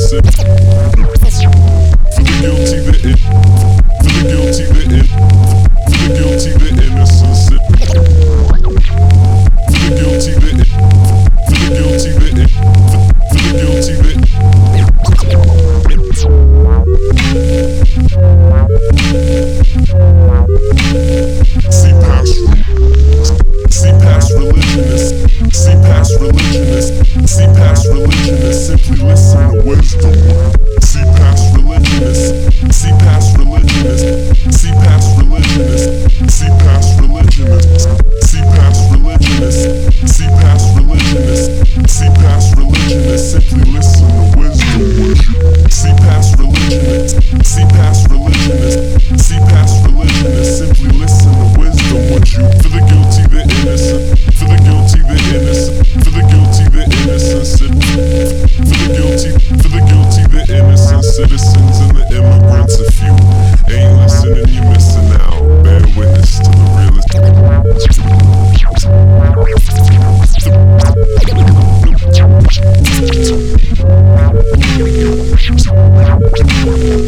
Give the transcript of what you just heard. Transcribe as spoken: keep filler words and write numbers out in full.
innocent. For the guilty, the in. For the guilty, the in. For the guilty, the innocent. For the guilty, the in. For the guilty, the in. For the guilty, the in. See past, see past religionists, see past religionists, see past religionists, simply listen to wisdom. See past religionists, see past religionists, see past religionists, see past religionists, see past religionists, see past religionists, see past religionists, simply listen to wisdom. See past religionists, see past religionists, see past religionists, simply listen to wisdom. Would you? For the guilty, the innocent, for the guilty, the innocent, for the guilty, the innocent, for the guilty, for the guilty, the innocent citizens and the immigrants. If you ain't listening, you're missing out. Bear witness to the realest.